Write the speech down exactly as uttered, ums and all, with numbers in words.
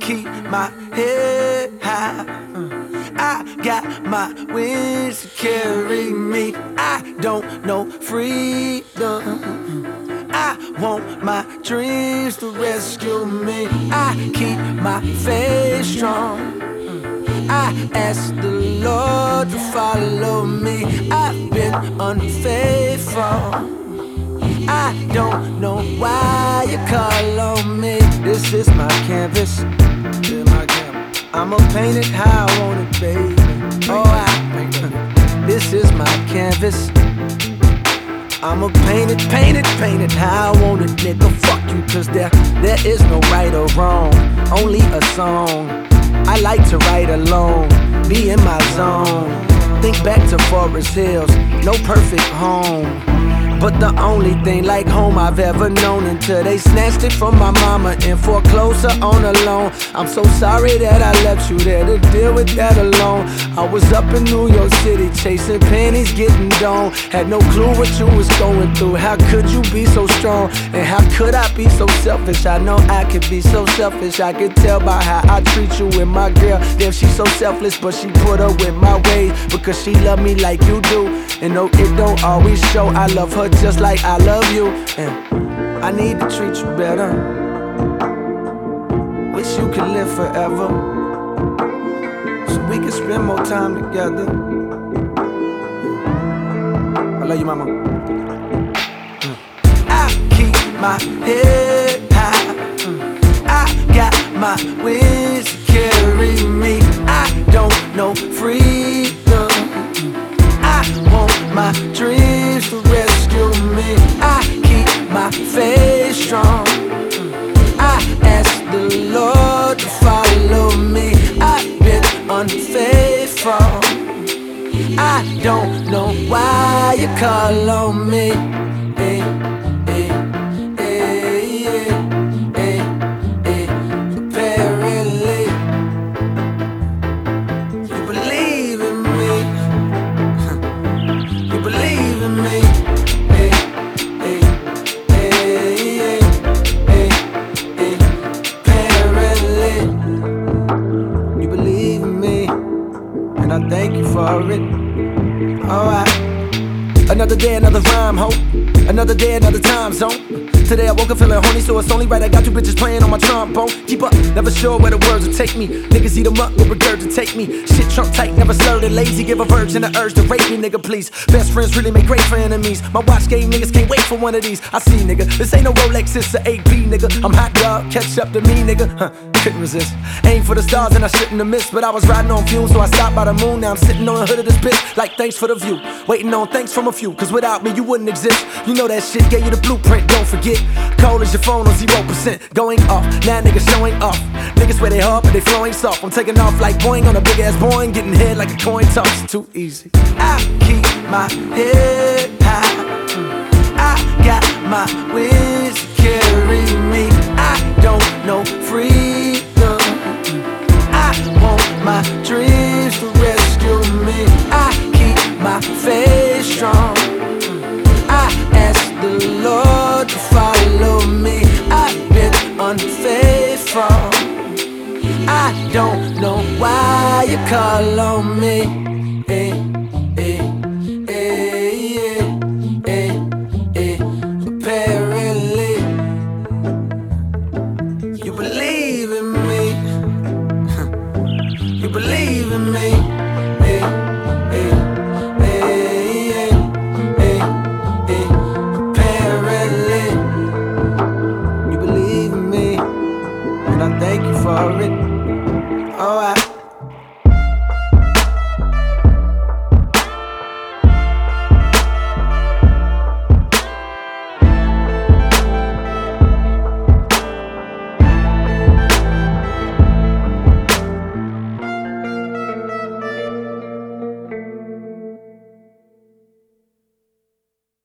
keep my head high. I got my wings to carry me. I don't know freedom. I want my dreams to rescue me. I keep my faith strong. I ask the Lord to follow me. I've been unfaithful. I don't know why you call on me. This is my canvas. Yeah, my canvas. I'ma paint it how I want it, baby. Oh, I This is my canvas. I'ma paint it, paint it, paint it how I want it, nigga. Fuck you, cause there, there is no right or wrong, only a song. I like to write alone, be in my zone. Think back to Forest Hills, no perfect home, but the only thing like home I've ever known, until they snatched it from my mama and foreclosed her on a loan. I'm so sorry that I left you there to deal with that alone. I was up in New York City chasing pennies, getting down. Had no clue what you was going through. How could you be so strong? And how could I be so selfish? I know I could be so selfish. I could tell by how I treat you and my girl. Damn, she's so selfless, but she put up with my ways because she love me like you do. And no, it don't always show. I love her just like I love you, and I need to treat you better. Wish you could live forever, so we can spend more time together. I love you, mama. I keep my head high. I got my wings to carry me. I don't know freedom. I want my dreams to rescue me. I keep my faith strong. I ask the Lord to follow me. I've been unfaithful. I don't know why you call on me. Hey, hey, hey, hey, hey, hey. Apparently, you believe in me. You believe in me. Hey, hey, hey, hey, hey, hey. Apparently, you believe in me, and I thank you for it. Alright. Another day, another rhyme, ho. Another day, another time zone. Today I woke up feeling horny, so it's only right I got two bitches playing on my trombone. Keep up, never sure where the words will take me. Niggas eat them up, will regurgitate me. Shit trunk tight, never slurred and lazy. Give a virgin the urge to rape me, nigga, please. Best friends really make great for enemies. My watch game niggas can't wait for one of these. I see, nigga, this ain't no Rolex, it's a A P, nigga. I'm hot, dog, catch up to me, nigga. Huh, couldn't resist. Aim for the stars and I shouldn't have missed, but I was riding on fumes, so I stopped by the moon. Now I'm sitting on the hood of this bitch, like thanks for the view. Waiting on thanks from a few, cause without me you wouldn't exist. You know that shit gave you the blueprint, don't forget. Cold as your phone on zero percent, going off. Now niggas showing off. Niggas swear they hard, but they flowing soft. I'm taking off like Boeing on a big ass Boeing, getting hit like a coin toss. Too easy. I keep my head high. I got my wings to carry me. I don't know freedom. I want my dreams to rescue me. I keep my faith strong. I ask the Lord to follow me. I've been unfaithful. I don't know why you call on me. Hey.